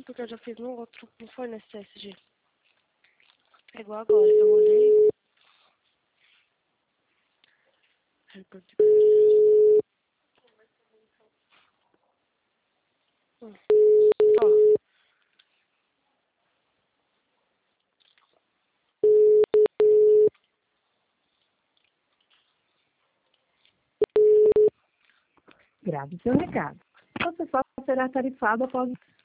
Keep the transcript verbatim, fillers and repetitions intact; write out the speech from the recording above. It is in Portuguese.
porque eu já fiz no outro. Não foi nesse T S G. É igual agora. Eu olhei. Hum. Ó. Grave seu recado. Você só será tarifado após